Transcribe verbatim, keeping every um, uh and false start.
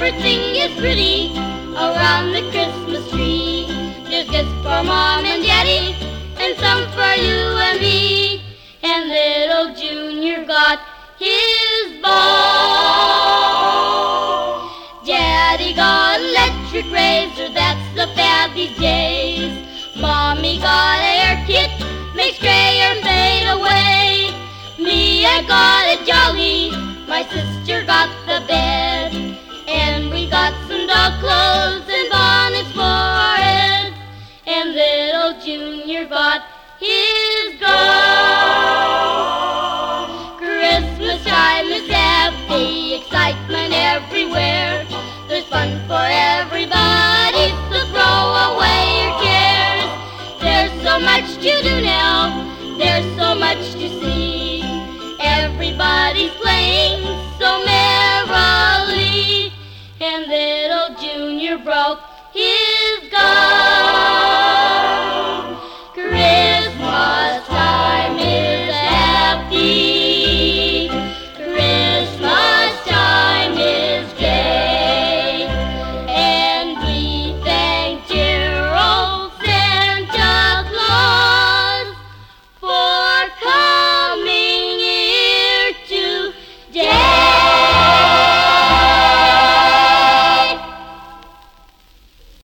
everything is pretty around the Christmas tree. There's gifts for Mom and Daddy, and some for you and me. And little Junior got his ball. Daddy got an electric razor, that's the fad these days. Mommy got a hair kit, makes gray hair fade away. Me, I got a jolly, my sister